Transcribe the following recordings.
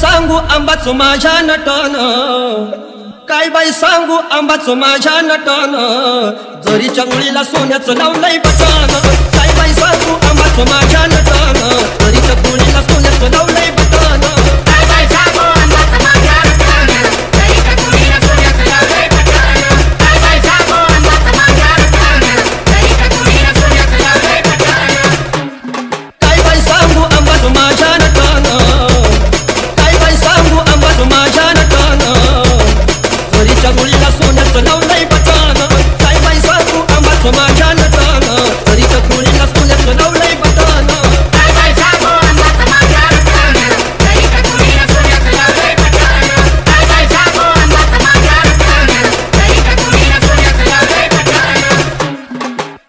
सांगू आंबाचं माझ्या नटन, काय बाई सांगू आंबाचं माझ्या नटन, जरीच्या मुळीला सोन्याचं लावलंय बटन. काय बाई सांगू आंबाचं माझ्या नटन, जरीच्या मुळीला सोन्याचं लावलंय बटन. काय बाई सांगू आंबाचं माझ्या नटन, जरीच्या मुळीला सोन्याचं लावलंय बटन. काय बाई सांगू आंबाचं माझ्या नटन, जरीच्या मुळीला सोन्याचं लावलंय बटन. काय बाई सांगू आंबाचं माझ्या नटन, काय बाई सांगू आंबाचं माझ्या नटन, जरीच्या मुळीला सोन्याचं लावलंय बटन. काय बाई सांगू आंबाचं माझ्या नटन, जरीच्या मुळीला सोन्याचं लावलंय बटन. काय बाई सांगू आंबाचं माझ्या नटन, जरीच्या मुळीला सोन्याचं लावलंय बटन. काय बाई सांगू आंबाचं माझ्या नटन, जरीच्या मुळीला सोन्याचं लावलंय बटन.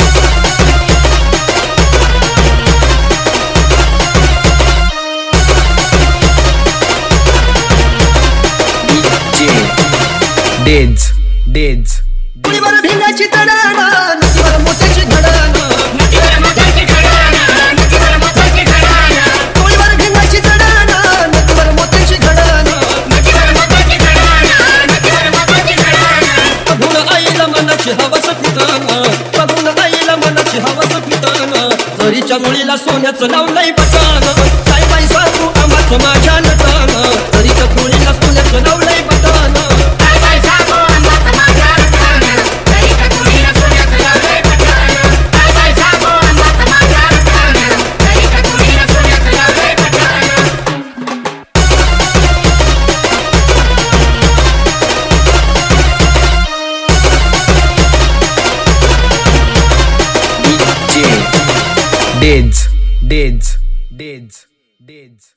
डेज मुळीवर भिंगाची तडाण, नदीवर मोत्याची घडाण. नदीवर मोत्याची घडाण, नदीवर मोत्याची घडाण. मुळीवर भिंगाची तडाण, नदीवर मोत्याची घडाण. नदीवर मोत्याची घडाण, नदीवर मोत्याची घडाण. बघून आईला मनाची हवस फिटन, बघून आईला मनाची हवस फिटन, जरीच्या मुळीला सोन्याचं लावलंय बटन. काय बाई सांगू आंबाचं माझ्या नटन, जरीच्या मुळीला सोन्याचं लावलंय बटन. काय बाई सांगू आंबाचं माझ्या नटन, जरीच्या मुळीला सोन्याचं लावलंय बटन. काय बाई सांगू आंबाचं माझ्या नटन, जरीच्या मुळीला सोन्याचं लावलंय बटन. डेज